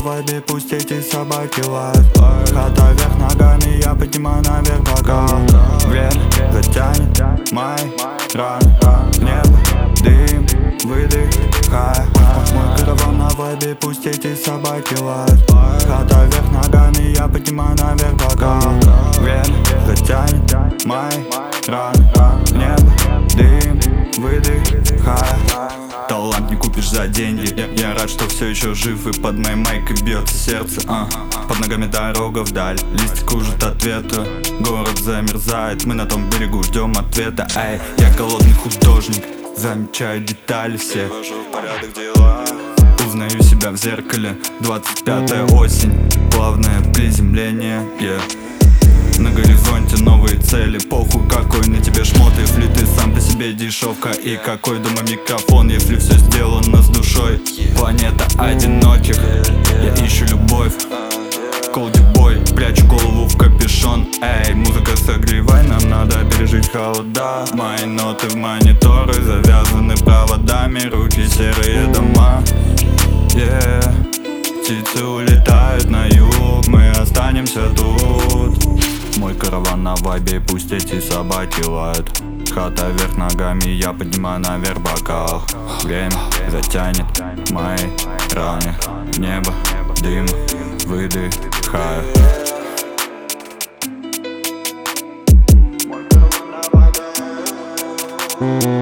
вайбе, пусть эти собаки лают. Хата вверх ногами, я поднимаю наверх бокал. Время затянет мои раны. Небо, дым, выдыхая. Мой караван на вайбе, пусть эти собаки лают. Хата вверх ногами, я поднимаю наверх бокал. Время затянет мои раны. Небо, дым, выдыхая. Талант не купишь за деньги. Я рад, что все еще жив, и под моей майкой бьется сердце. Под ногами дорога вдаль, листья кружат от ветра. Город замерзает, мы на том берегу ждем ответа. Эй, я голодный художник, замечаю детали все. Ввожу в порядок дела. Узнаю себя в зеркале. 25-я осень, плавное приземление, На горизонте новые цели. Похуй какой на тебе шмот, если ты сам по себе дешевка. И какой дома микрофон, если все сделано с душой. Планета одиноких, я ищу любовь. Колдибой, прячу голову в капюшон. Эй, музыка согревай, нам надо пережить холода. Мои ноты в мониторы завязаны проводами. Руки серые дома, Птицы улетают на юг, мы останемся тут. Мой караван на вайбе, пусть эти собаки лают. Хата вверх ногами, я поднимаю наверх бокал. Время затянет мои раны. Небо, дым, выдыхаю. Мой караван на вайбе.